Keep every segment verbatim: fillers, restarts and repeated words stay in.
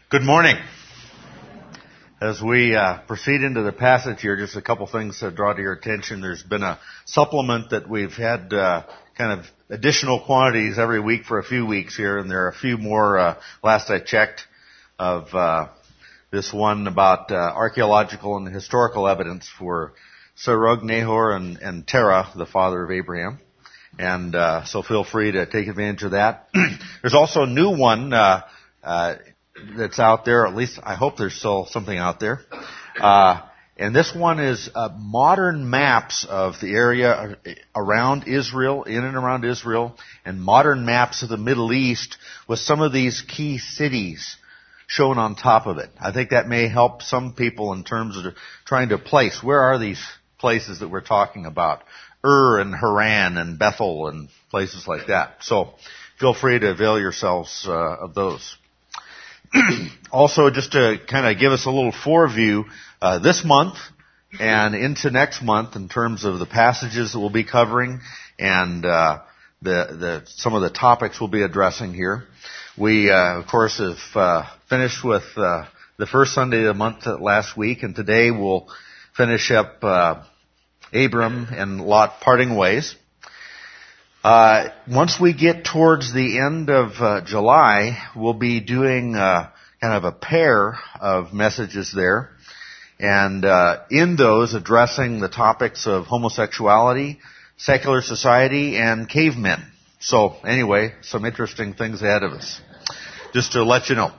Good morning. As we uh, proceed into the passage here, just a couple things to draw to your attention. There's been a supplement that we've had uh, kind of additional quantities every week for a few weeks here, and there are a few more, uh, last I checked, of uh, this one about uh, archaeological and historical evidence for Serug, Nahor, and, and Terah, the father of Abraham. And uh, so feel free to take advantage of that. There's also a new one uh, uh, that's out there. At least I hope there's still something out there. Uh, and this one is uh, modern maps of the area around Israel, in and around Israel, and modern maps of the Middle East with some of these key cities shown on top of it. I think that may help some people in terms of trying to place where are these places that we're talking about. Ur and Haran and Bethel and places like that. So feel free to avail yourselves uh, of those. Also, just to kind of give us a little foreview, uh, this month and into next month in terms of the passages that we'll be covering and uh, the, the some of the topics we'll be addressing here. We, uh, of course, have uh, finished with uh, the first Sunday of the month last week, and today we'll finish up uh, Abram and Lot parting ways. Uh, once we get towards the end of uh, July, we'll be doing uh, kind of a pair of messages there, and uh, in those addressing the topics of homosexuality, secular society, and cavemen. So anyway, some interesting things ahead of us, just to let you know.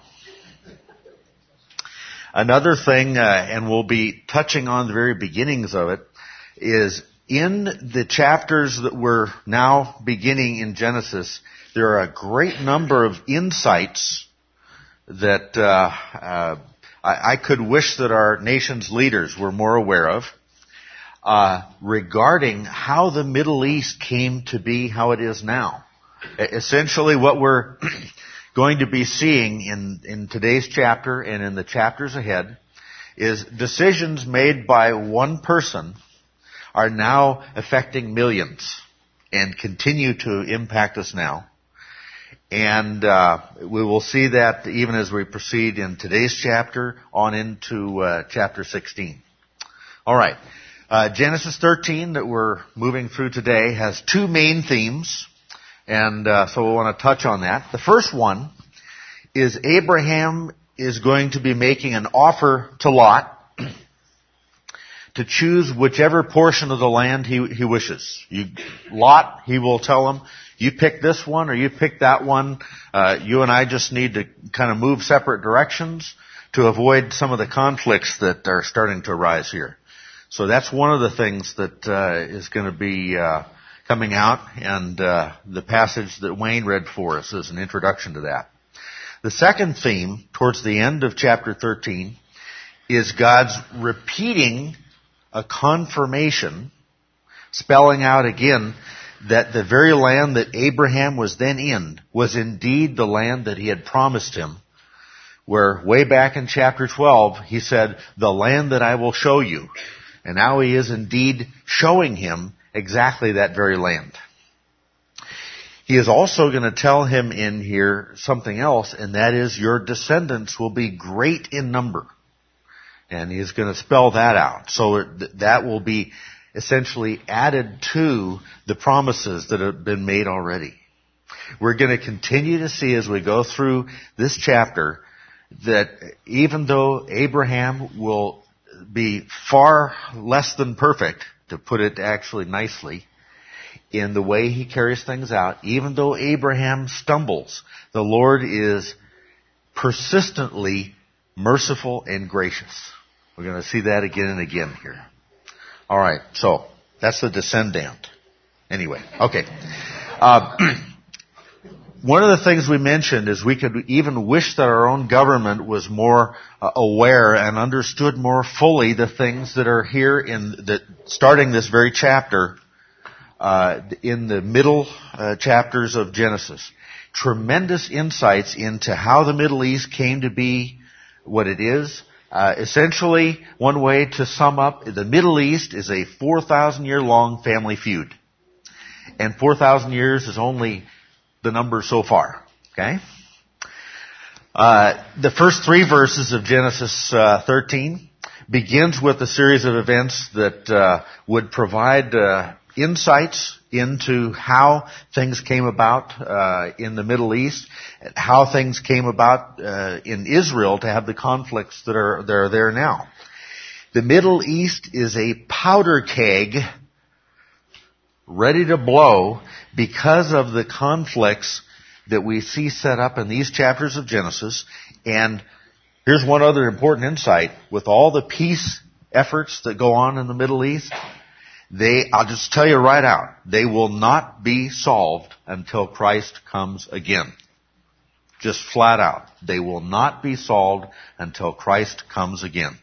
Another thing, uh, and we'll be touching on the very beginnings of it, is in the chapters that we're now beginning in Genesis, there are a great number of insights that uh, uh, I, I could wish that our nation's leaders were more aware of uh, regarding how the Middle East came to be how it is now. Essentially, what we're going to be seeing in, in today's chapter and in the chapters ahead is decisions made by one person are now affecting millions and continue to impact us now. And uh, we will see that even as we proceed in today's chapter on into uh, chapter sixteen. All right. Uh, Genesis thirteen that we're moving through today has two main themes, and uh, so we want to touch on that. The first one is Abraham is going to be making an offer to Lot to choose whichever portion of the land he, he wishes. You, Lot, he will tell him, you pick this one or you pick that one. Uh, you and I just need to kind of move separate directions to avoid some of the conflicts that are starting to arise here. So that's one of the things that uh, is going to be uh, coming out, and uh, the passage that Wayne read for us is an introduction to that. The second theme, towards the end of chapter thirteen, is God's repeating a confirmation, spelling out again that the very land that Abraham was then in was indeed the land that he had promised him, where way back in chapter twelve he said, the land that I will show you. And now he is indeed showing him exactly that very land. He is also going to tell him in here something else, and that is your descendants will be great in number. And he's going to spell that out. So that will be essentially added to the promises that have been made already. We're going to continue to see as we go through this chapter that even though Abraham will be far less than perfect, to put it actually nicely, in the way he carries things out, even though Abraham stumbles, the Lord is persistently merciful and gracious. We're going to see that again and again here. All right, so that's the descendant. Anyway, okay. Uh, one of the things we mentioned is we could even wish that our own government was more uh, aware and understood more fully the things that are here in the, starting this very chapter, uh, in the middle uh, chapters of Genesis. Tremendous insights into how the Middle East came to be what it is. Uh, essentially, one way to sum up, the Middle East is a four thousand year long family feud. And four thousand years is only the number so far. Okay? Uh, the first three verses of Genesis uh, thirteen begins with a series of events that uh, would provide uh, insights into how things came about uh, in the Middle East, how things came about uh, in Israel to have the conflicts that are, that are there now. The Middle East is a powder keg ready to blow because of the conflicts that we see set up in these chapters of Genesis. And here's one other important insight. With all the peace efforts that go on in the Middle East, they, I'll just tell you right out, they will not be solved until Christ comes again. Just flat out. They will not be solved until Christ comes again.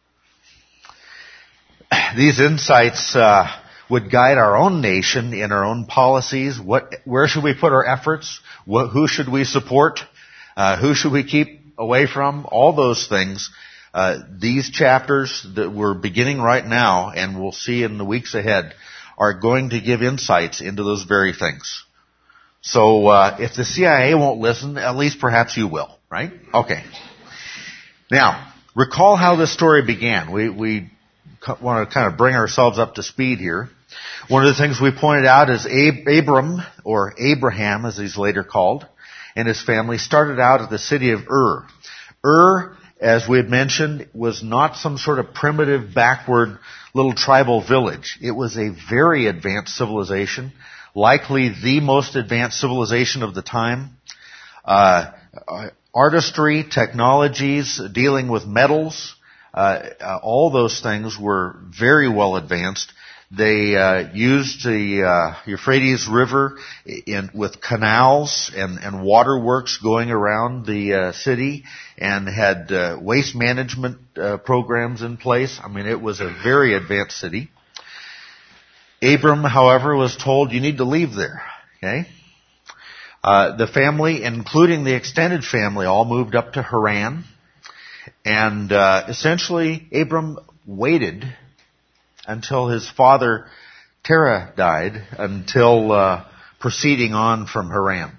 These insights uh, would guide our own nation in our own policies. What, where should we put our efforts? What, who should we support? Uh, who should we keep away from? All those things. Uh, these chapters that we're beginning right now, and we'll see in the weeks ahead, are going to give insights into those very things. So uh, if the C I A won't listen, at least perhaps you will, right? Okay. Now, recall how this story began. We, we want to kind of bring ourselves up to speed here. One of the things we pointed out is Ab- Abram, or Abraham as he's later called, and his family started out at the city of Ur. Ur, as we had mentioned, was not some sort of primitive, backward little tribal village. It was a very advanced civilization, likely the most advanced civilization of the time. Uh, artistry, technologies, dealing with metals, uh, uh, all those things were very well advanced. They uh, used the uh, Euphrates River in, with canals and, and waterworks going around the uh, city, and had uh, waste management uh, programs in place. I mean, it was a very advanced city. Abram, however, was told, you need to leave there. Okay? Uh, the family, including the extended family, all moved up to Haran. And uh, essentially, Abram waited until his father Terah died, until uh, proceeding on from Haran.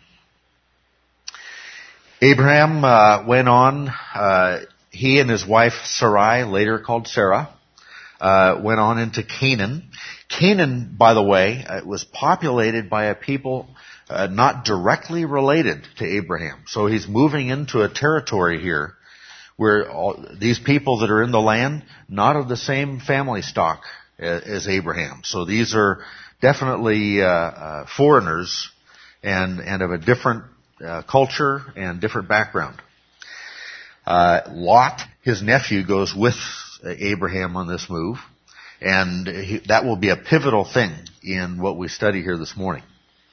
Abraham uh, went on, uh, he and his wife Sarai, later called Sarah, uh, went on into Canaan. Canaan, by the way, uh, was populated by a people uh, not directly related to Abraham. So he's moving into a territory here where all, these people that are in the land, not of the same family stock as, as Abraham. So these are definitely uh, uh, foreigners and, and of a different uh, culture and different background. Uh, Lot, his nephew, goes with Abraham on this move, and he, that will be a pivotal thing in what we study here this morning.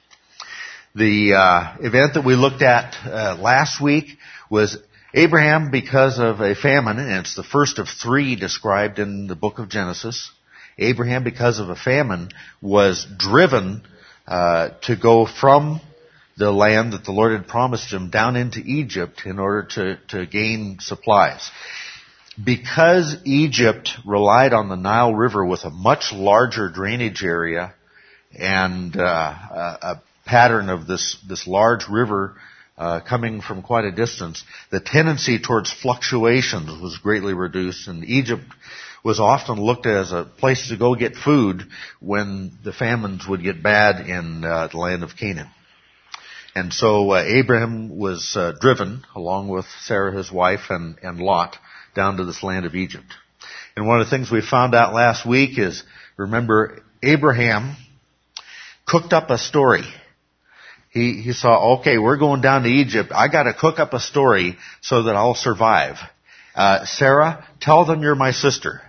The uh, event that we looked at uh, last week was Abraham, because of a famine, and it's the first of three described in the book of Genesis. Abraham, because of a famine, was driven uh, to go from the land that the Lord had promised him down into Egypt in order to, to gain supplies. Because Egypt relied on the Nile River with a much larger drainage area and uh, a, a pattern of this, this large river Uh, coming from quite a distance, the tendency towards fluctuations was greatly reduced, and Egypt was often looked at as a place to go get food when the famines would get bad in uh, the land of Canaan. And so uh, Abraham was uh, driven, along with Sarah, his wife, and, and Lot, down to this land of Egypt. And one of the things we found out last week is, remember, Abraham cooked up a story. He, he saw, okay, we're going down to Egypt. I got to cook up a story so that I'll survive. Uh, Sarah, tell them you're my sister.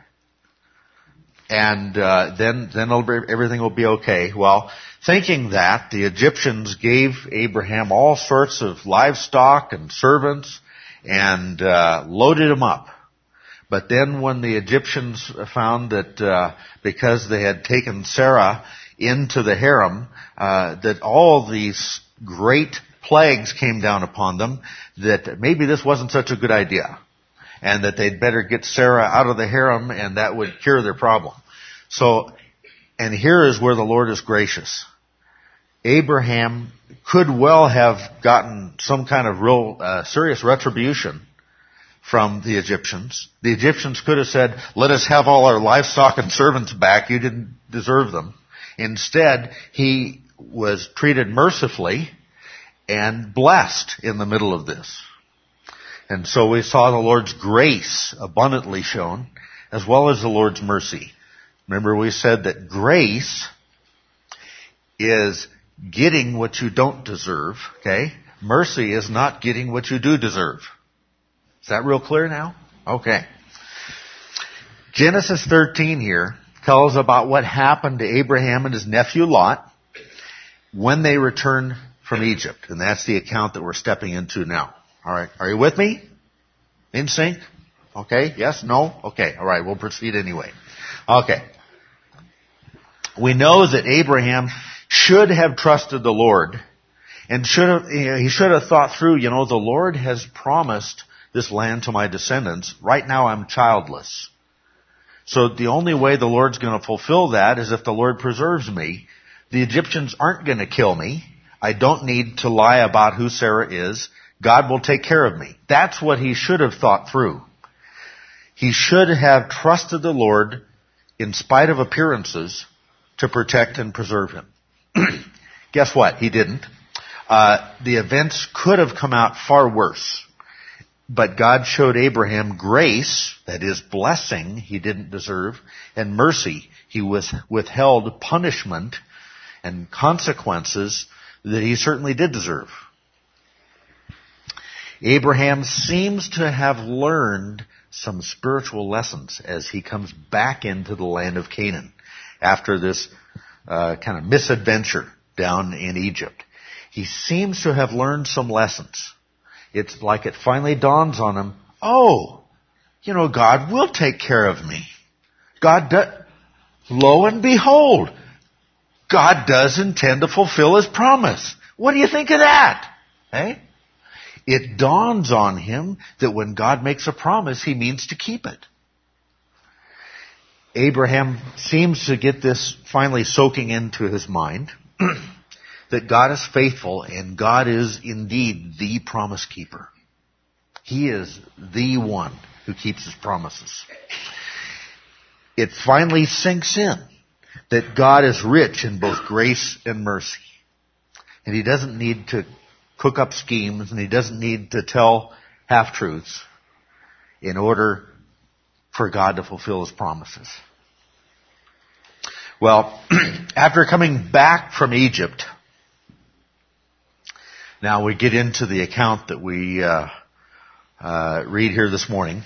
And, uh, then, then it'll be, everything will be okay. Well, thinking that, the Egyptians gave Abraham all sorts of livestock and servants and, uh, loaded him up. But then when the Egyptians found that, uh, because they had taken Sarah into the harem, uh, that all these great plagues came down upon them, that maybe this wasn't such a good idea, and that they'd better get Sarah out of the harem, and that would cure their problem. So, and here is where the Lord is gracious. Abraham could well have gotten some kind of real uh, serious retribution from the Egyptians. The Egyptians could have said, let us have all our livestock and servants back. You didn't deserve them. Instead, he was treated mercifully and blessed in the middle of this. And so we saw the Lord's grace abundantly shown, as well as the Lord's mercy. Remember, we said that grace is getting what you don't deserve, okay? Mercy is not getting what you do deserve. Is that real clear now? Okay. Genesis thirteen here tells about what happened to Abraham and his nephew Lot when they returned from Egypt. And that's the account that we're stepping into now. All right. Are you with me? In sync? Okay. Yes? No? Okay. All right. We'll proceed anyway. Okay. We know that Abraham should have trusted the Lord and should have, he should have thought through, you know, the Lord has promised this land to my descendants. Right now I'm childless. So the only way the Lord's going to fulfill that is if the Lord preserves me. The Egyptians aren't going to kill me. I don't need to lie about who Sarah is. God will take care of me. That's what he should have thought through. He should have trusted the Lord in spite of appearances to protect and preserve him. Guess what? He didn't. Uh, the events could have come out far worse. But God showed Abraham grace, that is blessing he didn't deserve, and mercy. He was withheld punishment and consequences that he certainly did deserve. Abraham seems to have learned some spiritual lessons as he comes back into the land of Canaan after this uh, kind of misadventure down in Egypt. He seems to have learned some lessons. It's like it finally dawns on him, oh, you know, God will take care of me. God does, lo and behold, God does intend to fulfill his promise. What do you think of that? Eh? It dawns on him that when God makes a promise, he means to keep it. Abraham seems to get this finally soaking into his mind, that God is faithful and God is indeed the promise keeper. He is the one who keeps his promises. It finally sinks in that God is rich in both grace and mercy. And he doesn't need to cook up schemes and he doesn't need to tell half-truths in order for God to fulfill his promises. Well, after coming back from Egypt, now we get into the account that we uh, uh, read here this morning.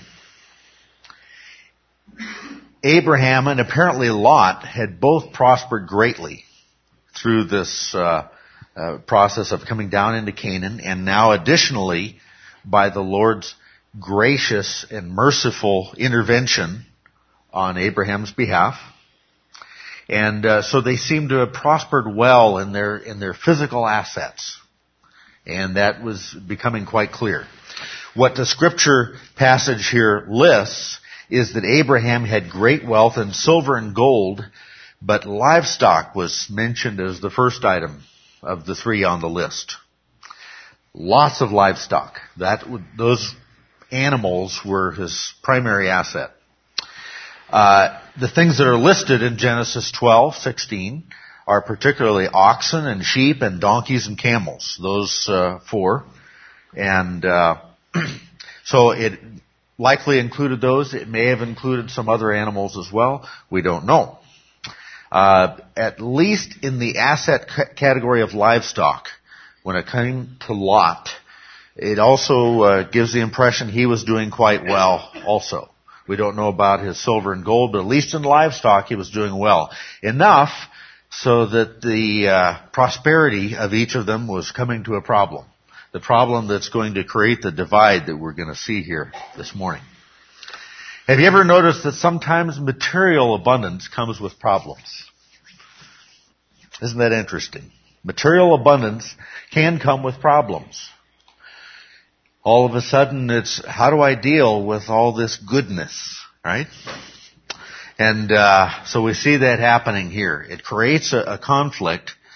Abraham and apparently Lot had both prospered greatly through this uh, uh, process of coming down into Canaan, and now additionally by the Lord's gracious and merciful intervention on Abraham's behalf. And uh, so they seem to have prospered well in their in their physical assets. And that was becoming quite clear. What the scripture passage here lists is that Abraham had great wealth in silver and gold, but livestock was mentioned as the first item of the three on the list. Lots of livestock. That those animals were his primary asset. Uh, the things that are listed in Genesis twelve sixteen are particularly oxen and sheep and donkeys and camels. Those uh, four. And uh, so it likely included those. It may have included some other animals as well. We don't know. Uh, at least in the asset c- category of livestock, when it came to Lot, it also uh, gives the impression he was doing quite well also. We don't know about his silver and gold, but at least in livestock he was doing well. Enough so that the uh, prosperity of each of them was coming to a problem. The problem that's going to create the divide that we're going to see here this morning. Have you ever noticed that sometimes material abundance comes with problems? Isn't that interesting? Material abundance can come with problems. All of a sudden it's, how do I deal with all this goodness, right? And uh, so we see that happening here. It creates a, a conflict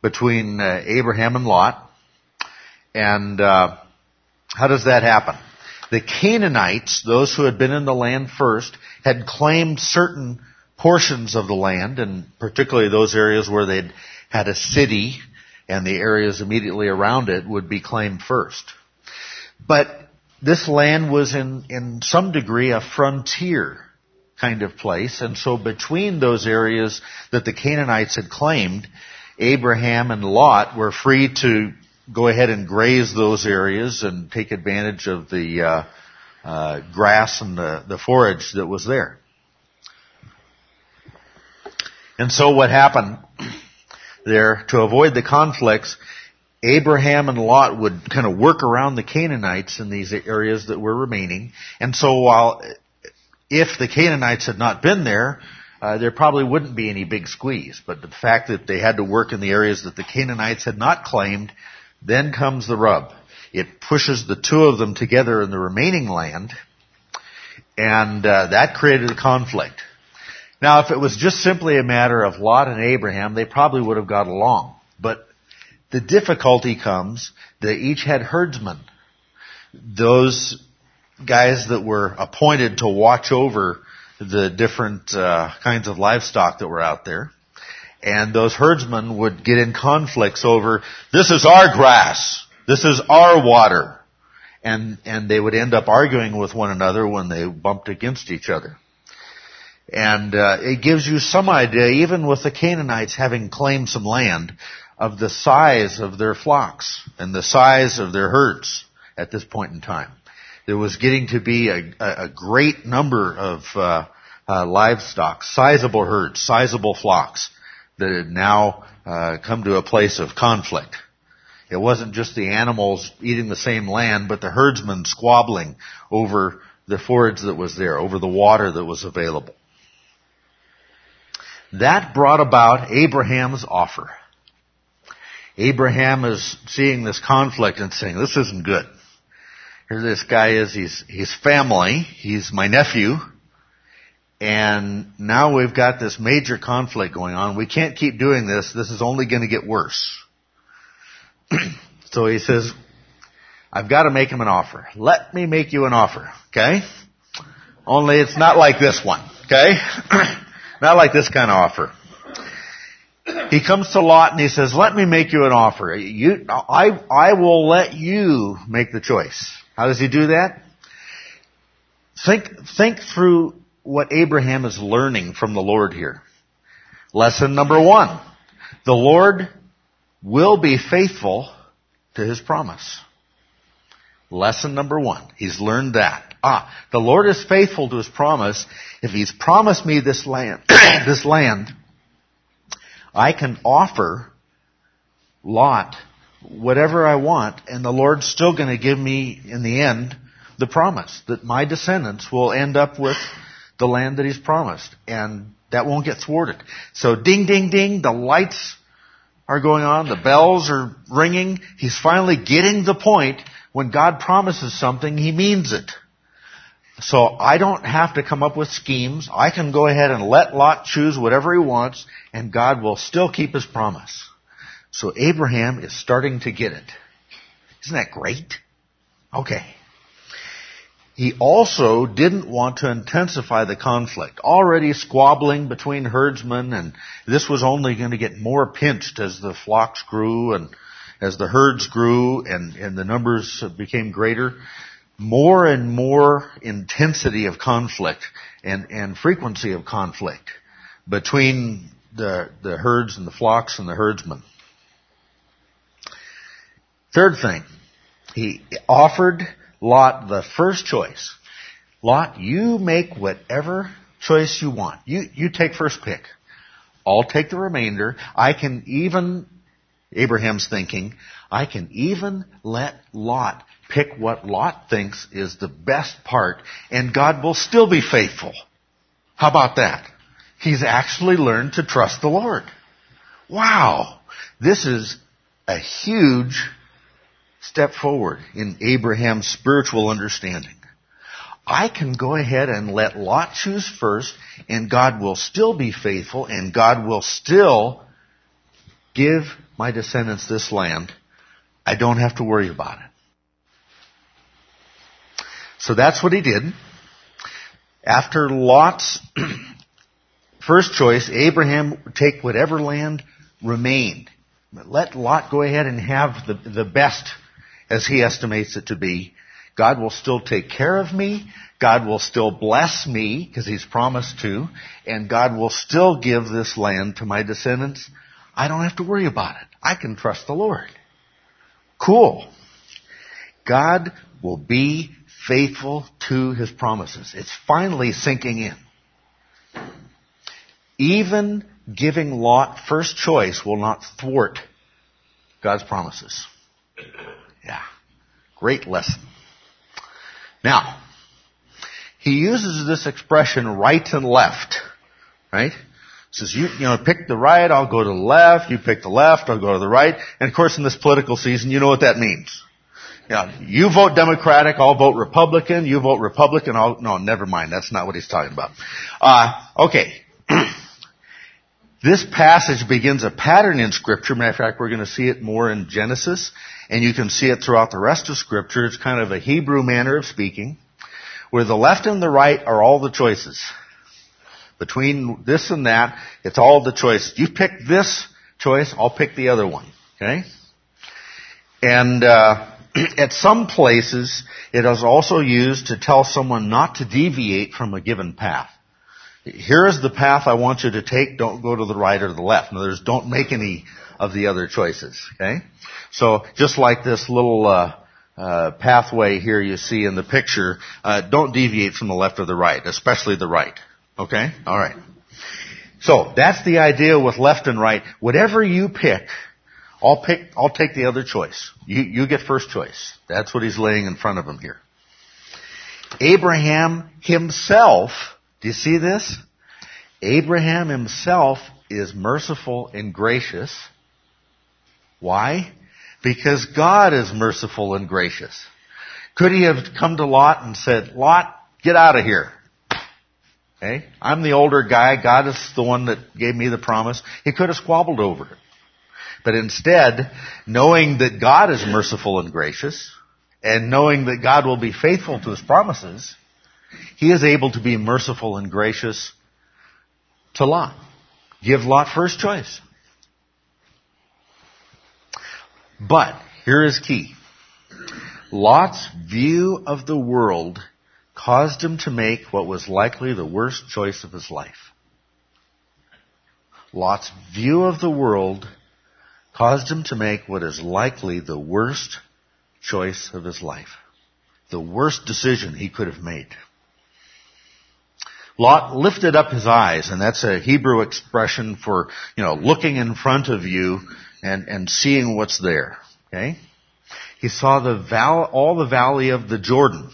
between uh, Abraham and Lot. And uh, how does that happen? The Canaanites, those who had been in the land first, had claimed certain portions of the land, and particularly those areas where they'd had a city and the areas immediately around it would be claimed first. But this land was in, in some degree a frontier kind of place, and so between those areas that the Canaanites had claimed, Abraham and Lot were free to go ahead and graze those areas and take advantage of the uh, uh, grass and the, the forage that was there. And so what happened there, to avoid the conflicts, Abraham and Lot would kind of work around the Canaanites in these areas that were remaining. And so while, if the Canaanites had not been there, uh, there probably wouldn't be any big squeeze. But the fact that they had to work in the areas that the Canaanites had not claimed, then comes the rub. It pushes the two of them together in the remaining land, and uh, that created a conflict. Now, if it was just simply a matter of Lot and Abraham, they probably would have got along. But the difficulty comes, they each had herdsmen. Those guys that were appointed to watch over the different uh, kinds of livestock that were out there. And those herdsmen would get in conflicts over, this is our grass, this is our water. And, and they would end up arguing with one another when they bumped against each other. And uh, it gives you some idea, even with the Canaanites having claimed some land, of the size of their flocks and the size of their herds at this point in time. There was getting to be a, a great number of uh, uh, livestock, sizable herds, sizable flocks that had now uh, come to a place of conflict. It wasn't just the animals eating the same land, but the herdsmen squabbling over the forage that was there, over the water that was available. That brought about Abraham's offer. Abraham is seeing this conflict and saying, this isn't good. Here this guy is, he's, he's family, he's my nephew, and now we've got this major conflict going on. We can't keep doing this. This is only going to get worse. So he says, I've got to make him an offer. Let me make you an offer, okay? Only it's not like this one, okay? Not like this kind of offer. He comes to Lot and he says, let me make you an offer. You, I, I will let you make the choice. How does he do that? Think, think through what Abraham is learning from the Lord here. Lesson number one. The Lord will be faithful to His promise. Lesson number one. He's learned that. Ah, the Lord is faithful to His promise. If He's promised me this land, this land, I can offer Lot whatever I want, and the Lord's still going to give me, in the end, the promise that my descendants will end up with the land that He's promised, and that won't get thwarted. So ding, ding, ding, the lights are going on, the bells are ringing. He's finally getting the point. When God promises something, He means it. So I don't have to come up with schemes. I can go ahead and let Lot choose whatever he wants, and God will still keep His promise. So Abraham is starting to get it. Isn't that great? Okay. He also didn't want to intensify the conflict. Already squabbling between herdsmen, and this was only going to get more pinched as the flocks grew and as the herds grew and, and the numbers became greater. More and more intensity of conflict and, and frequency of conflict between the, the herds and the flocks and the herdsmen. Third thing, he offered Lot the first choice. Lot, you make whatever choice you want. You, you take first pick. I'll take the remainder. I can even, Abraham's thinking, I can even let Lot pick what Lot thinks is the best part, and God will still be faithful. How about that? He's actually learned to trust the Lord. Wow! This is a huge step forward in Abraham's spiritual understanding. I can go ahead and let Lot choose first, and God will still be faithful, and God will still give my descendants this land. I don't have to worry about it. So that's what he did. After Lot's first choice, Abraham would take whatever land remained. Let Lot go ahead and have the, the best as he estimates it to be. God will still take care of me. God will still bless me because he's promised to. And God will still give this land to my descendants. I don't have to worry about it. I can trust the Lord. Cool. God will be faithful to his promises. It's finally sinking in. Even giving Lot first choice will not thwart God's promises. Yeah. Great lesson. Now, he uses this expression right and left. Right? Says, you, you know, pick the right, I'll go to the left. You pick the left, I'll go to the right. And of course, in this political season, you know what that means. Yeah, you vote Democratic, I'll vote Republican. You vote Republican, I'll... No, never mind. That's not what he's talking about. Uh, okay. This passage begins a pattern in Scripture. Matter of fact, we're going to see it more in Genesis, and you can see it throughout the rest of Scripture. It's kind of a Hebrew manner of speaking, where the left and the right are all the choices. Between this and that, it's all the choices. You pick this choice, I'll pick the other one. Okay? And uh at some places, it is also used to tell someone not to deviate from a given path. Here is the path I want you to take. Don't go to the right or the left. In other words, don't make any of the other choices. Okay? So just like this little uh, uh pathway here you see in the picture, uh don't deviate from the left or the right, especially the right. Okay? All right. So that's the idea with left and right. Whatever you pick, I'll pick, I'll take the other choice. You, you get first choice. That's what he's laying in front of him here. Abraham himself, do you see this? Abraham himself is merciful and gracious. Why? Because God is merciful and gracious. Could he have come to Lot and said, Lot, get out of here? Okay? I'm the older guy. God is the one that gave me the promise. He could have squabbled over it. But instead, knowing that God is merciful and gracious, and knowing that God will be faithful to his promises, he is able to be merciful and gracious to Lot. Give Lot first choice. But, here is key. Lot's view of the world caused him to make what was likely the worst choice of his life. Lot's view of the world caused him to make what is likely the worst choice of his life. The worst decision he could have made. Lot lifted up his eyes, and that's a Hebrew expression for, you know, looking in front of you and, and seeing what's there. Okay? He saw the val- all the valley of the Jordan.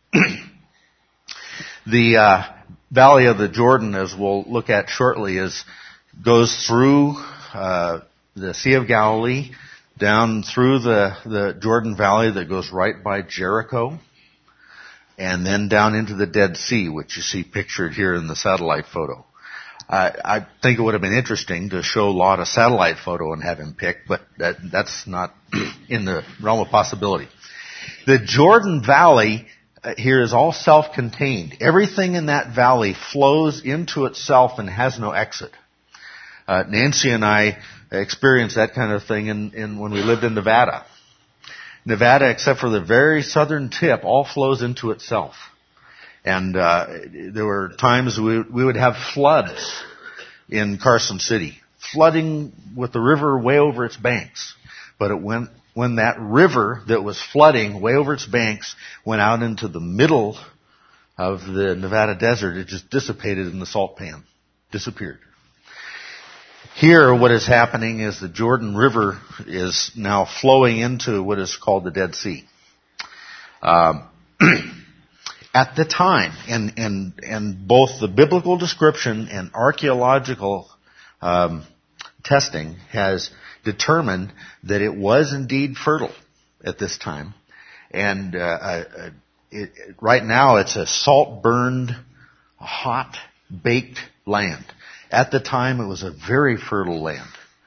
the uh, valley of the Jordan, as we'll look at shortly, is goes through uh, the Sea of Galilee, down through the, the Jordan Valley that goes right by Jericho, and then down into the Dead Sea, which you see pictured here in the satellite photo. Uh, I think it would have been interesting to show Lot a satellite photo and have him pick, but that, that's not in the realm of possibility. The Jordan Valley uh, here is all self-contained. Everything in that valley flows into itself and has no exit. Uh, Nancy and I experienced that kind of thing in, in when we lived in Nevada. Nevada, except for the very southern tip, all flows into itself. And uh, there were times we, we would have floods in Carson City, flooding with the river way over its banks. But it went, when that river that was flooding way over its banks went out into the middle of the Nevada desert, it just dissipated in the salt pan, disappeared. Here, what is happening is the Jordan River is now flowing into what is called the Dead Sea. Um, at the time, and, and, and both the biblical description and archaeological um, testing has determined that it was indeed fertile at this time. And uh, uh, it, right now, it's a salt-burned, hot, baked land. At the time, it was a very fertile land.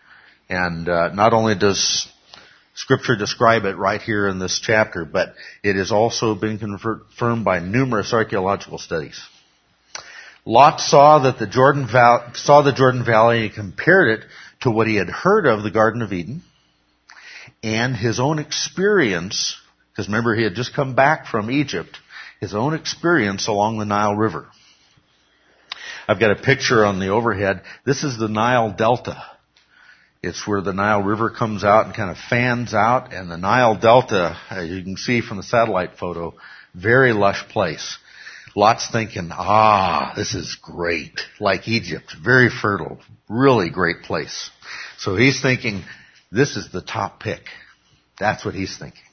And uh, not only does Scripture describe it right here in this chapter, but it has also been confirmed by numerous archaeological studies. Lot saw that the Jordan Valley, saw the Jordan Valley and compared it to what he had heard of the Garden of Eden and his own experience, because remember he had just come back from Egypt, his own experience along the Nile River. I've got a picture on the overhead. This is the Nile Delta. It's where the Nile River comes out and kind of fans out, and the Nile Delta, as you can see from the satellite photo, very lush place. Lot's thinking, ah, this is great, like Egypt, very fertile, really great place. So he's thinking, this is the top pick. That's what he's thinking.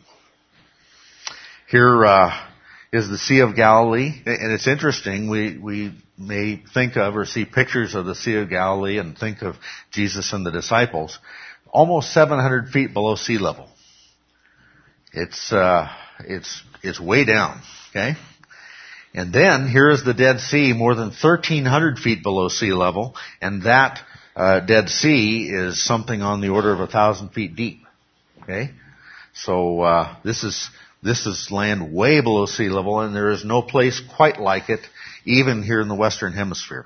Here uh, is the Sea of Galilee, and it's interesting, we, we may think of or see pictures of the Sea of Galilee and think of Jesus and the disciples, almost seven hundred feet below sea level. It's, uh, it's, it's way down, okay? And then here is the Dead Sea, more than thirteen hundred feet below sea level, and that uh, Dead Sea is something on the order of a thousand feet deep. Okay, so uh, this is this is land way below sea level, and there is no place quite like it, even here in the Western Hemisphere.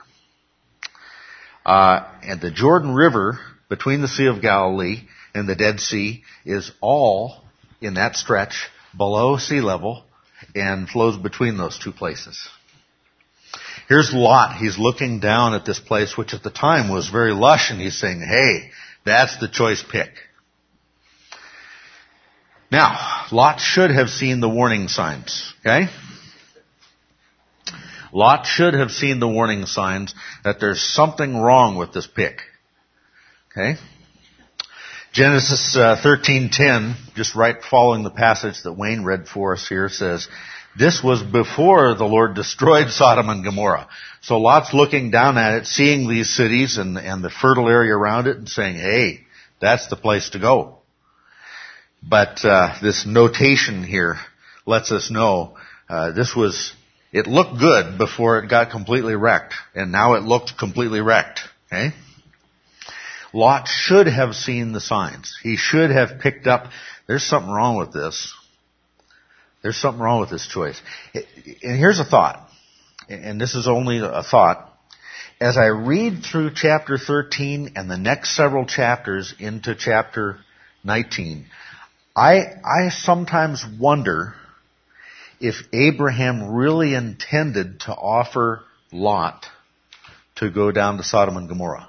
Uh, and the Jordan River between the Sea of Galilee and the Dead Sea is all in that stretch below sea level, and flows between those two places. Here's Lot. He's looking down at this place, which at the time was very lush, and he's saying, hey, that's the choice pick. Now, Lot should have seen the warning signs, okay? Lot should have seen the warning signs that there's something wrong with this pick, okay? Genesis uh, thirteen ten, just right following the passage that Wayne read for us here, says, this was before the Lord destroyed Sodom and Gomorrah. So Lot's looking down at it, seeing these cities and, and the fertile area around it and saying, hey, that's the place to go. But uh, this notation here lets us know uh, this was, it looked good before it got completely wrecked, and now it looked completely wrecked, okay? Lot should have seen the signs. He should have picked up, there's something wrong with this. There's something wrong with this choice. And here's a thought, and this is only a thought. As I read through chapter thirteen and the next several chapters into chapter nineteen, I, I sometimes wonder if Abraham really intended to offer Lot to go down to Sodom and Gomorrah.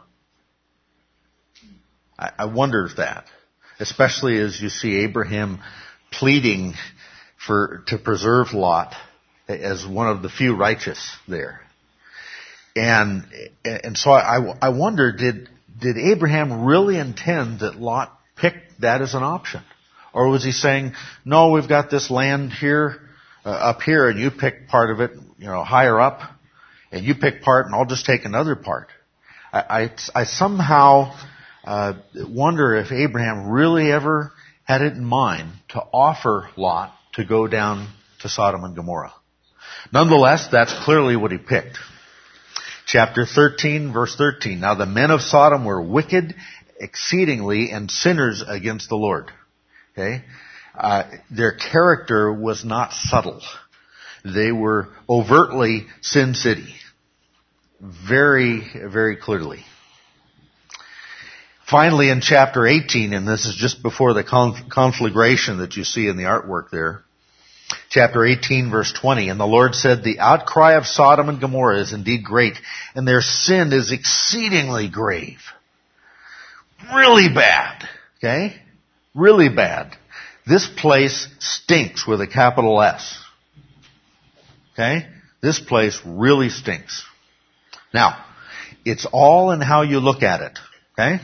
I wonder if that, especially as you see Abraham pleading for to preserve Lot as one of the few righteous there, and and so I I wonder did did Abraham really intend that Lot pick that as an option, or was he saying, no, we've got this land here uh, up here, and you pick part of it, you know, higher up, and you pick part, and I'll just take another part. I I, I somehow. Uh, wonder if Abraham really ever had it in mind to offer Lot to go down to Sodom and Gomorrah. Nonetheless, that's clearly what he picked. Chapter thirteen, verse thirteen. Now the men of Sodom were wicked exceedingly and sinners against the Lord. Okay? Uh, their character was not subtle. They were overtly Sin City. Very, very clearly. Finally, in chapter eighteen, and this is just before the conflagration that you see in the artwork there, chapter eighteen, verse twenty, and the Lord said, the outcry of Sodom and Gomorrah is indeed great, and their sin is exceedingly grave. Really bad, okay? Really bad. This place stinks with a capital S. Okay? This place really stinks. Now, it's all in how you look at it, okay?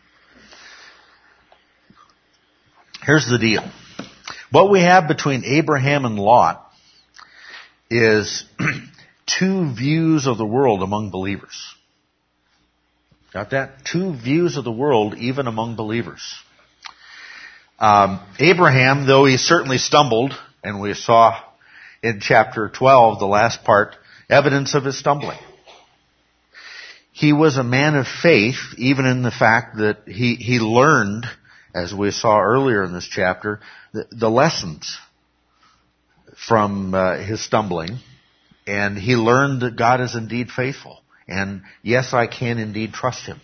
Here's the deal. What we have between Abraham and Lot is two views of the world among believers. Got that? Two views of the world even among believers. Um, Abraham, though he certainly stumbled, and we saw in chapter twelve, the last part, evidence of his stumbling. he was a man of faith, even in the fact that he, he learned, as we saw earlier in this chapter, the, the lessons from uh, his stumbling. And he learned that God is indeed faithful. And yes, I can indeed trust him.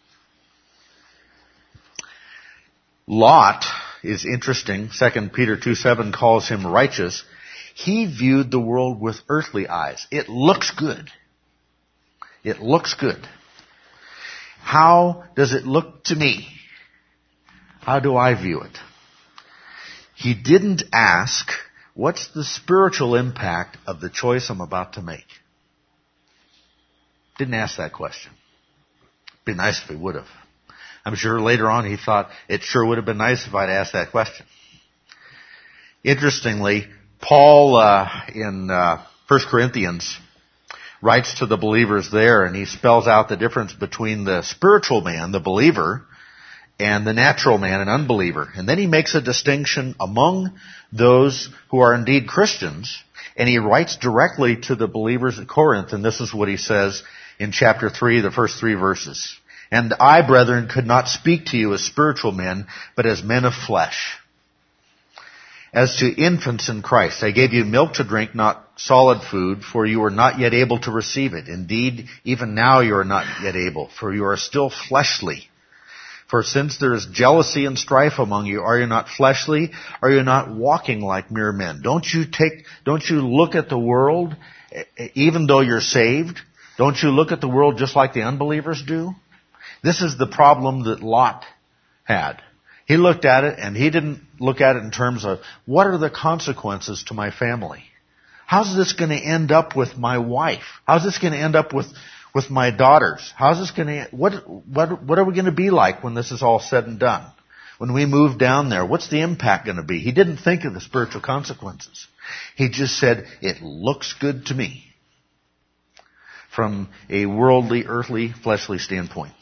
Lot is interesting. Second Peter two seven calls him righteous. He viewed the world with earthly eyes. It looks good. It looks good. How does it look to me? How do I view it? He didn't ask, what's the spiritual impact of the choice I'm about to make? Didn't ask that question. Be nice if he would have. I'm sure later on he thought, it sure would have been nice if I'd asked that question. Interestingly, Paul uh, in uh, First Corinthians writes to the believers there, and he spells out the difference between the spiritual man, the believer, and the natural man, an unbeliever. And then he makes a distinction among those who are indeed Christians, and he writes directly to the believers at Corinth, and this is what he says in chapter three, the first three verses. And I, brethren, could not speak to you as spiritual men, but as men of flesh. As to infants in Christ, I gave you milk to drink, not solid food, for you are not yet able to receive it. Indeed, even now you are not yet able, for you are still fleshly. For since there is jealousy and strife among you, are you not fleshly? Are you not walking like mere men? Don't you take, don't you look at the world, even though you're saved? Don't you look at the world just like the unbelievers do? This is the problem that Lot had. He looked at it, and he didn't look at it in terms of, what are the consequences to my family? How's this going to end up with my wife? How's this going to end up with, with my daughters? How's this going to, what, what, what are we going to be like when this is all said and done? When we move down there, what's the impact going to be? He didn't think of the spiritual consequences. He just said, it looks good to me from a worldly, earthly, fleshly standpoint.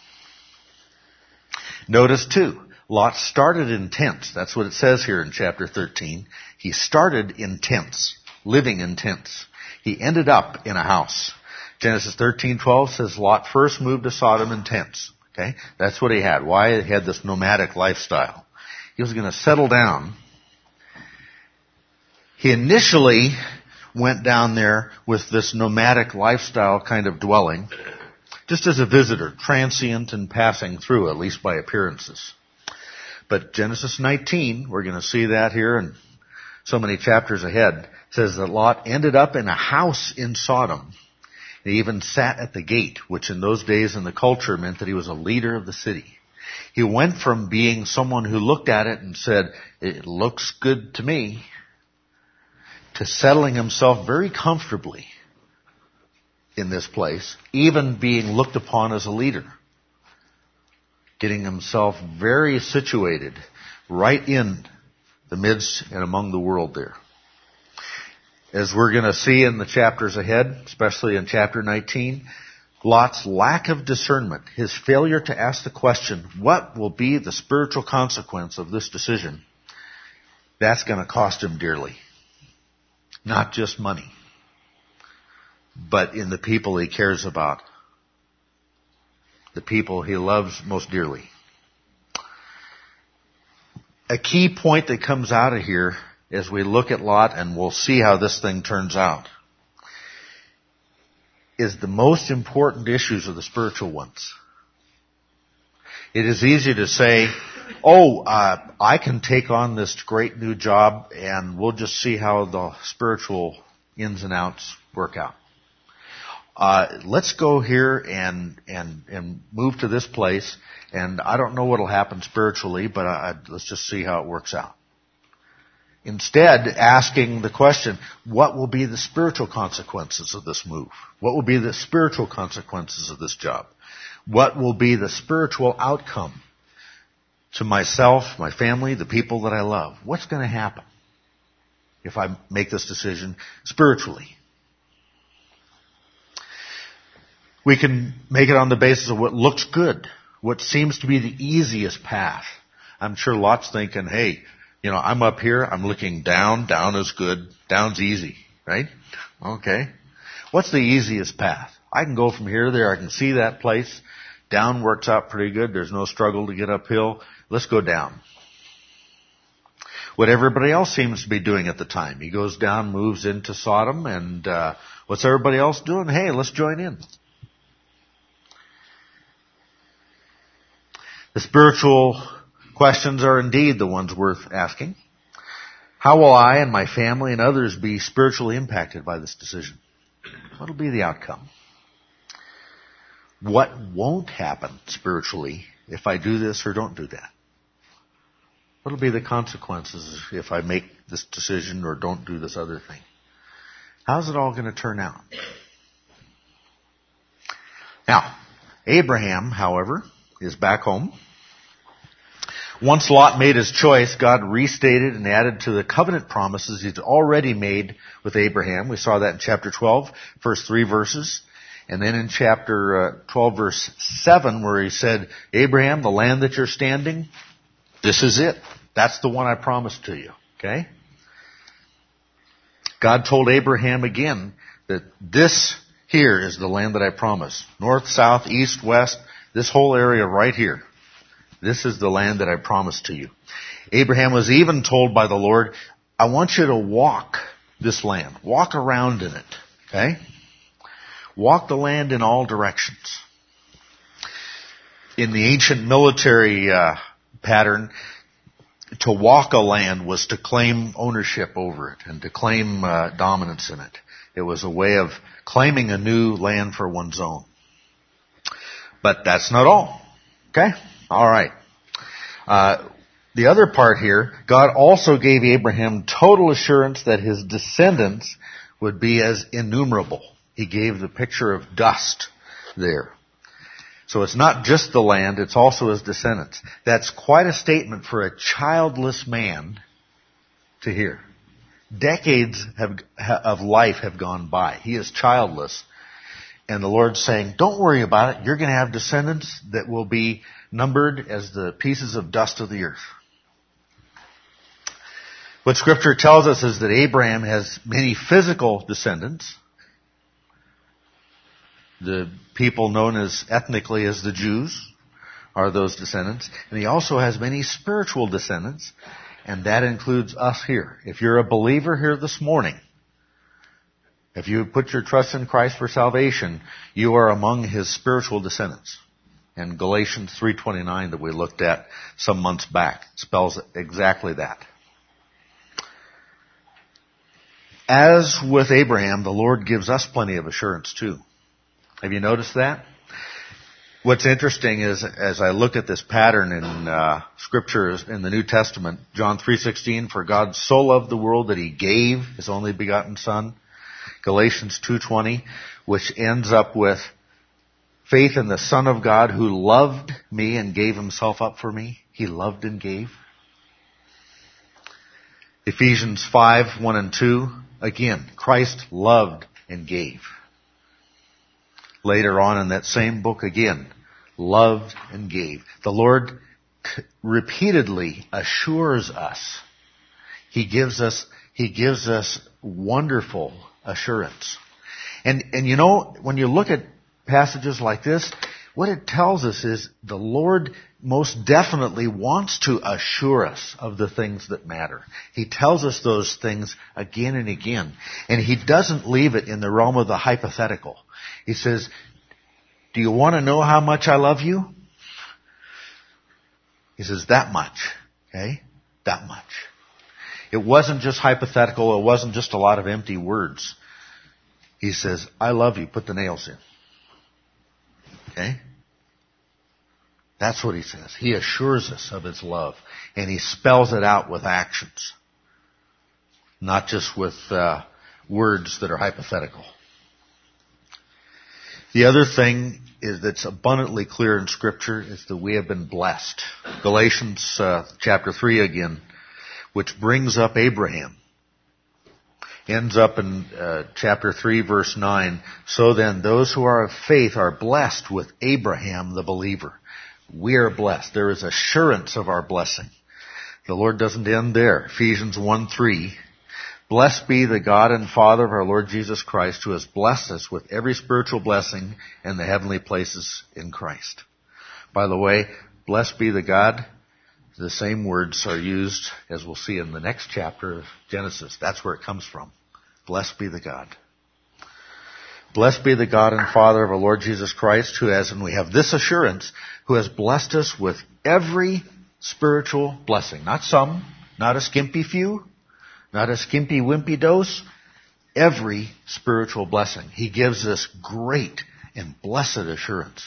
Notice too, Lot started in tents. That's what it says here in chapter thirteen. He started in tents, living in tents. He ended up in a house. Genesis thirteen twelve says Lot first moved to Sodom in tents. Okay? That's what he had. Why? He had this nomadic lifestyle. He was going to settle down. He initially went down there with this nomadic lifestyle kind of dwelling, just as a visitor, transient and passing through, at least by appearances. But Genesis nineteen, we're going to see that here and so many chapters ahead, says that Lot ended up in a house in Sodom. He even sat at the gate, which in those days in the culture meant that he was a leader of the city. He went from being someone who looked at it and said, it looks good to me, to settling himself very comfortably in this place, even being looked upon as a leader. Getting himself very situated right in the midst and among the world there. As we're going to see in the chapters ahead, especially in chapter nineteen, Lot's lack of discernment, his failure to ask the question, what will be the spiritual consequence of this decision? That's going to cost him dearly. Not just money, but in the people he cares about. The people he loves most dearly. A key point that comes out of here as we look at Lot, and we'll see how this thing turns out, is the most important issues are the spiritual ones. It is easy to say, oh, uh, I can take on this great new job and we'll just see how the spiritual ins and outs work out. Uh, let's go here and, and, and move to this place, and I don't know what'll happen spiritually, but I, I, let's just see how it works out. Instead, asking the question, what will be the spiritual consequences of this move? What will be the spiritual consequences of this job? What will be the spiritual outcome to myself, my family, the people that I love? What's going to happen if I make this decision spiritually? We can make it on the basis of what looks good, what seems to be the easiest path. I'm sure Lot's thinking, hey, you know, I'm up here, I'm looking down, down is good, down's easy, right? Okay. What's the easiest path? I can go from here to there. I can see that place. Down works out pretty good. There's no struggle to get uphill. Let's go down. What everybody else seems to be doing at the time. He goes down, moves into Sodom, and uh, what's everybody else doing? Hey, let's join in. The spiritual questions are indeed the ones worth asking. How will I and my family and others be spiritually impacted by this decision? What will be the outcome? What won't happen spiritually if I do this or don't do that? What will be the consequences if I make this decision or don't do this other thing? How's it all going to turn out? Now, Abraham, however, is back home. Once Lot made his choice, God restated and added to the covenant promises he'd already made with Abraham. We saw that in chapter twelve, first three verses. And then in chapter uh, twelve, verse seven, where he said, Abraham, the land that you're standing, this is it. That's the one I promised to you. Okay? God told Abraham again that this here is the land that I promised. North, south, east, west, this whole area right here. This is the land that I promised to you. Abraham was even told by the Lord, I want you to walk this land. Walk around in it. Okay? Walk the land in all directions. In the ancient military uh, pattern, to walk a land was to claim ownership over it and to claim uh, dominance in it. It was a way of claiming a new land for one's own. But that's not all. Okay? All right. Uh, the other part here, God also gave Abraham total assurance that his descendants would be as innumerable. He gave the picture of dust there. So it's not just the land, it's also his descendants. That's quite a statement for a childless man to hear. Decades have, of life have gone by. He is childless. And the Lord's saying, don't worry about it. You're going to have descendants that will be numbered as the pieces of dust of the earth. What Scripture tells us is that Abraham has many physical descendants. The people known as ethnically as the Jews are those descendants. And he also has many spiritual descendants, and that includes us here. If you're a believer here this morning, if you put your trust in Christ for salvation, you are among his spiritual descendants. And Galatians three twenty-nine that we looked at some months back spells exactly that. As with Abraham, the Lord gives us plenty of assurance too. Have you noticed that? What's interesting is, as I look at this pattern in uh, scriptures in the New Testament, John three sixteen, for God so loved the world that he gave his only begotten Son. Galatians two twenty, which ends up with faith in the Son of God who loved me and gave himself up for me. He loved and gave. Ephesians five one and two, again, Christ loved and gave. Later on in that same book again, loved and gave. The Lord repeatedly assures us. He gives us, He gives us wonderful assurance. And, and you know, when you look at passages like this, what it tells us is the Lord most definitely wants to assure us of the things that matter. He tells us those things again and again. And He doesn't leave it in the realm of the hypothetical. He says, do you want to know how much I love you? He says, that much. Okay? That much. It wasn't just hypothetical. It wasn't just a lot of empty words. He says, I love you. Put the nails in. Okay? That's what He says. He assures us of His love. And He spells it out with actions. Not just with uh, words that are hypothetical. The other thing is that's abundantly clear in Scripture is that we have been blessed. Galatians uh, chapter three again, which brings up Abraham. Ends up in uh, chapter three, verse nine. So then, those who are of faith are blessed with Abraham the believer. We are blessed. There is assurance of our blessing. The Lord doesn't end there. Ephesians one three. Blessed be the God and Father of our Lord Jesus Christ, who has blessed us with every spiritual blessing in the heavenly places in Christ. By the way, blessed be the God, the same words are used, as we'll see in the next chapter of Genesis. That's where it comes from. Blessed be the God. Blessed be the God and Father of our Lord Jesus Christ, who has, and we have this assurance, who has blessed us with every spiritual blessing. Not some, not a skimpy few, not a skimpy wimpy dose. Every spiritual blessing. He gives us great and blessed assurance.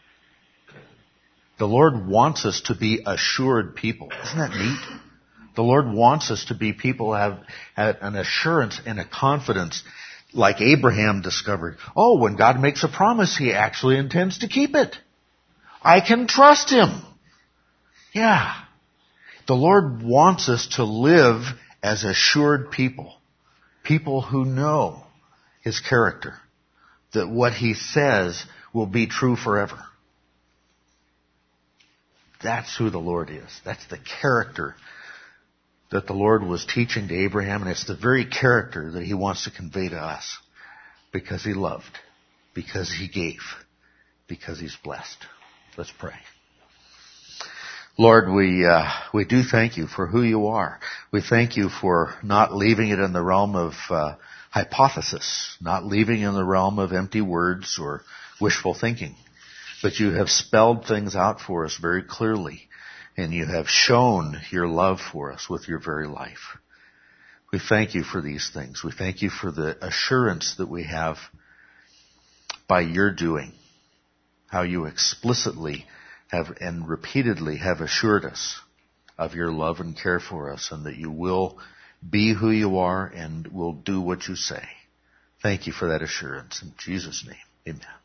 The Lord wants us to be assured people. Isn't that neat? The Lord wants us to be people who have, have an assurance and a confidence like Abraham discovered. Oh, when God makes a promise, He actually intends to keep it. I can trust Him. Yeah. The Lord wants us to live as assured people. People who know His character. That what He says will be true forever. That's who the Lord is. That's the character that the Lord was teaching to Abraham, and it's the very character that He wants to convey to us. Because He loved. Because He gave. Because He's blessed. Let's pray. Lord, we uh, we do thank You for who You are. We thank You for not leaving it in the realm of uh, hypothesis, not leaving it in the realm of empty words or wishful thinking. But You have spelled things out for us very clearly, and You have shown Your love for us with Your very life. We thank You for these things. We thank You for the assurance that we have by Your doing, how You explicitly have and repeatedly have assured us of Your love and care for us, and that You will be who You are and will do what You say. Thank You for that assurance. In Jesus' name, amen.